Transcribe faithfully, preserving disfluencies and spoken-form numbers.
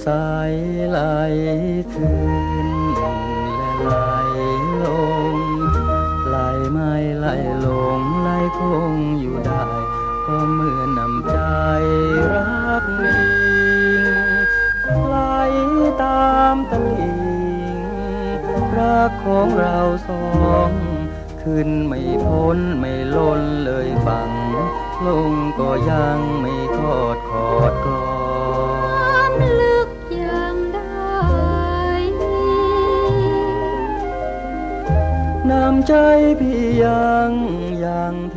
ใสไหลขึ้นและไหลลงไหลไม่ไหลลงไหลคงอยู่ได้ก็เหมือนน้ำใจรักนิ่งไหลตามตลิ่งรักของเราสองขึ้นไม่พ้นไม่ล้นเลยฝั่งลงก็ยังไม่ทอดขอดกลอนลึกอย่างได้น้ำใจพี่ยังยัง